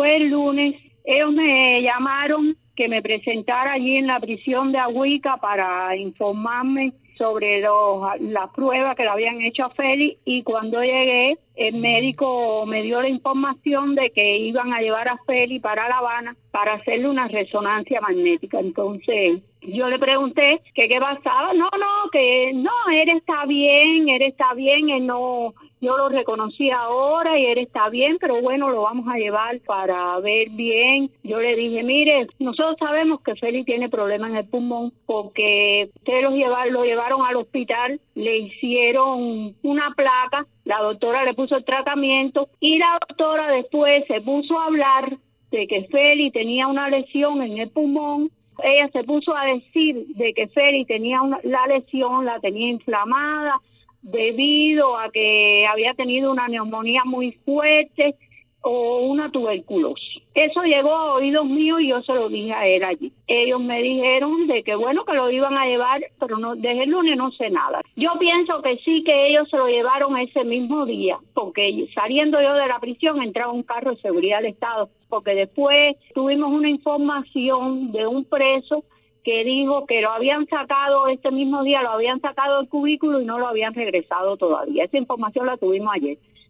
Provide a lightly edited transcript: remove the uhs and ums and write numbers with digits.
fue el lunes, ellos me llamaron que me presentara allí en la prisión de Agüica para informarme sobre las pruebas que le habían hecho a Félix, y cuando llegué el médico me dio la información de que iban a llevar a Félix para La Habana para hacerle una resonancia magnética. Entonces yo le pregunté que qué pasaba. No, él está bien, él no, yo lo reconocí ahora y él está bien, pero bueno, lo vamos a llevar para ver bien. Yo le dije, mire, nosotros sabemos que Félix tiene problemas en el pulmón porque ustedes lo llevaron al hospital, le hicieron una placa, la doctora le puso el tratamiento y la doctora después se puso a hablar de que Félix tenía una lesión en el pulmón. Ella se puso a decir de que Félix tenía la lesión, la tenía inflamada debido a que había tenido una neumonía muy fuerte o una tuberculosis. Eso llegó a oídos míos y yo se lo dije a él allí. Ellos me dijeron de que bueno, que lo iban a llevar, pero no, desde el lunes no sé nada. Yo pienso que sí, que ellos se lo llevaron ese mismo día, porque saliendo yo de la prisión entraba un carro de seguridad del Estado, porque después tuvimos una información de un preso que dijo que lo habían sacado ese mismo día, lo habían sacado del cubículo y no lo habían regresado todavía. Esa información la tuvimos ayer.